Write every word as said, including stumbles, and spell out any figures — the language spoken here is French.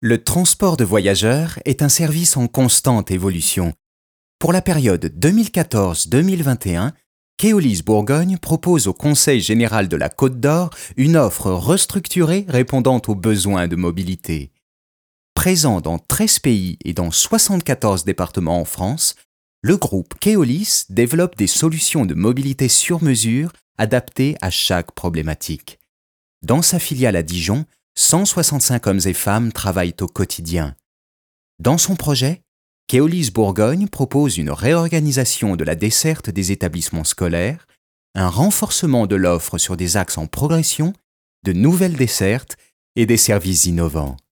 Le transport de voyageurs est un service en constante évolution. Pour la période deux mille quatorze deux mille vingt et un, Keolis Bourgogne propose au Conseil général de la Côte d'Or une offre restructurée répondant aux besoins de mobilité. Présent dans treize pays et dans soixante-quatorze départements en France, le groupe Keolis développe des solutions de mobilité sur mesure adaptées à chaque problématique. Dans sa filiale à Dijon, cent soixante-cinq hommes et femmes travaillent au quotidien. Dans son projet, Keolis Bourgogne propose une réorganisation de la desserte des établissements scolaires, un renforcement de l'offre sur des axes en progression, de nouvelles dessertes et des services innovants.